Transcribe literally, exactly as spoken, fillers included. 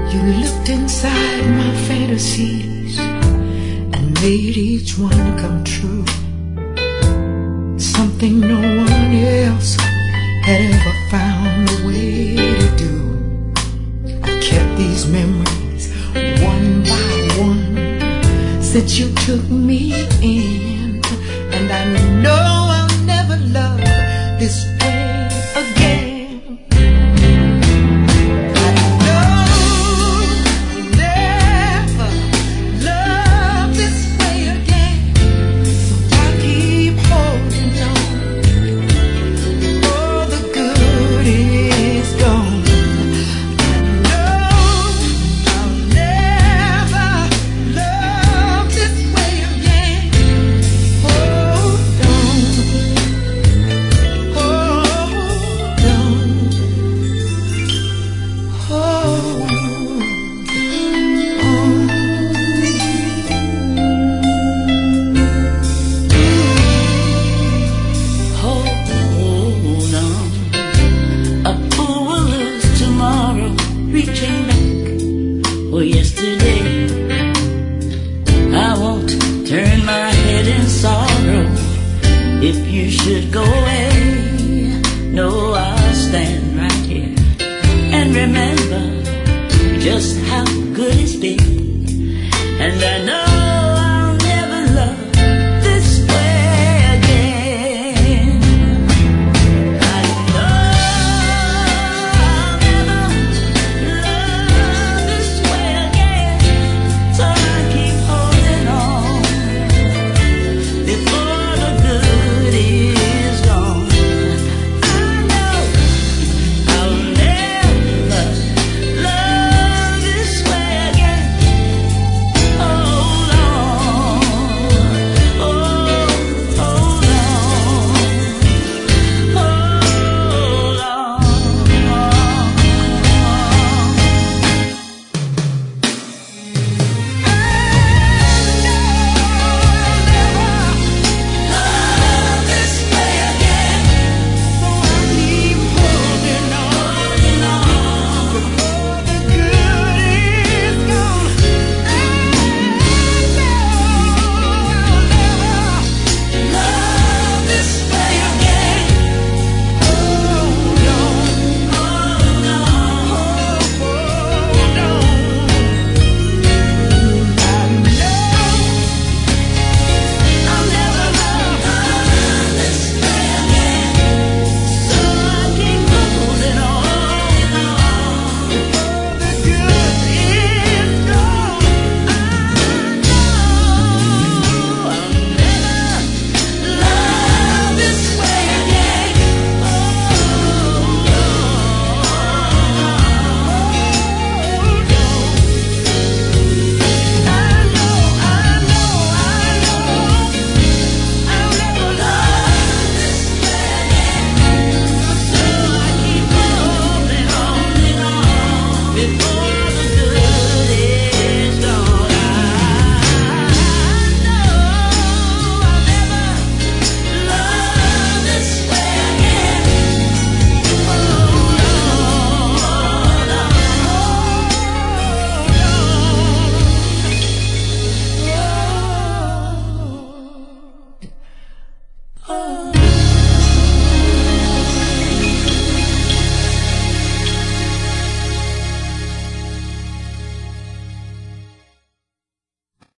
You looked inside my fantasies and made each one come true. Something no one else had ever found a way to do. I kept these memories one by one since you took me in, and I know I'll never love this way again. Just how good it's been, and I know